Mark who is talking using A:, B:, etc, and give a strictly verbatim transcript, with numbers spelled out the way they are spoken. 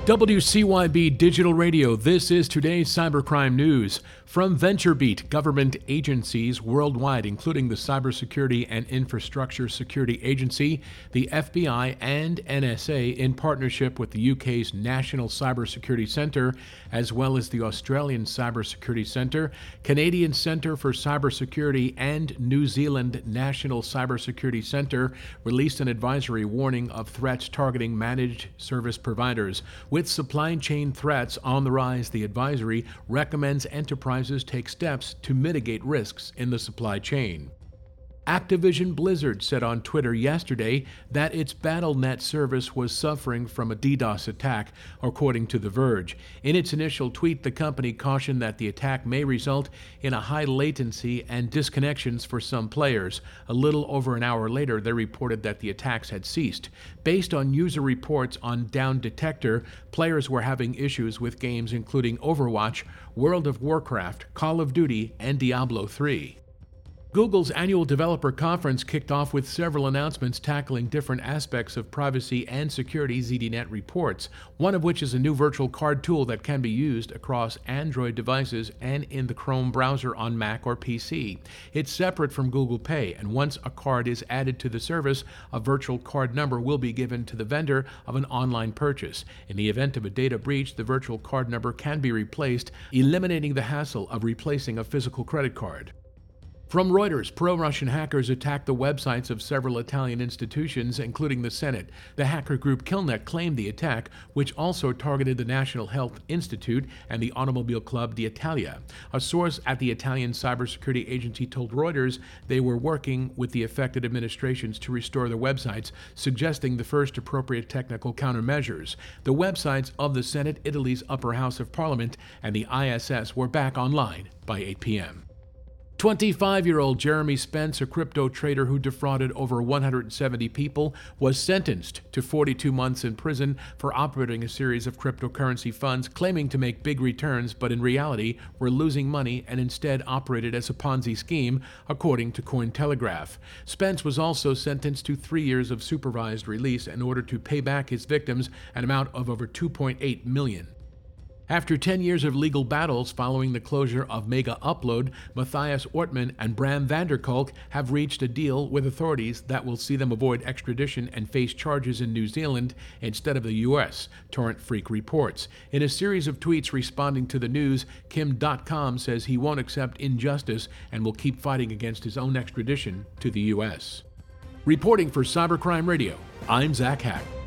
A: W C Y B Digital Radio, this is today's cybercrime news. From VentureBeat, government agencies worldwide, including the Cybersecurity and Infrastructure Security Agency, the F B I, and N S A, in partnership with the U K's National Cybersecurity Centre, as well as the Australian Cybersecurity Centre, Canadian Centre for Cybersecurity, and New Zealand National Cybersecurity Centre, released an advisory warning of threats targeting managed service providers. With supply chain threats on the rise, the advisory recommends enterprises take steps to mitigate risks in the supply chain. Activision Blizzard said on Twitter yesterday that its Battle dot net service was suffering from a DDoS attack, according to The Verge. In its initial tweet, the company cautioned that the attack may result in a high latency and disconnections for some players. A little over an hour later, they reported that the attacks had ceased. Based on user reports on Down Detector, players were having issues with games including Overwatch, World of Warcraft, Call of Duty, and Diablo three. Google's annual developer conference kicked off with several announcements tackling different aspects of privacy and security, Z D Net reports, one of which is a new virtual card tool that can be used across Android devices and in the Chrome browser on Mac or P C. It's separate from Google Pay, and once a card is added to the service, a virtual card number will be given to the vendor of an online purchase. In the event of a data breach, the virtual card number can be replaced, eliminating the hassle of replacing a physical credit card. From Reuters, pro-Russian hackers attacked the websites of several Italian institutions, including the Senate. The hacker group Killnet claimed the attack, which also targeted the National Health Institute and the automobile club D'Italia. A source at the Italian cybersecurity agency told Reuters they were working with the affected administrations to restore the websites, suggesting the first appropriate technical countermeasures. The websites of the Senate, Italy's upper house of parliament, and the I S S were back online by eight p.m. twenty-five-year-old Jeremy Spence, a crypto trader who defrauded over one hundred seventy people, was sentenced to forty-two months in prison for operating a series of cryptocurrency funds, claiming to make big returns, but in reality were losing money and instead operated as a Ponzi scheme, according to Cointelegraph. Spence was also sentenced to three years of supervised release in order to pay back his victims an amount of over two point eight million dollars. After ten years of legal battles following the closure of Mega Upload, Matthias Ortmann and Bram van der Kolk have reached a deal with authorities that will see them avoid extradition and face charges in New Zealand instead of the U S, Torrent Freak reports. In a series of tweets responding to the news, Kim dot com says he won't accept injustice and will keep fighting against his own extradition to the U S. Reporting for Cybercrime Radio, I'm Zach Hack.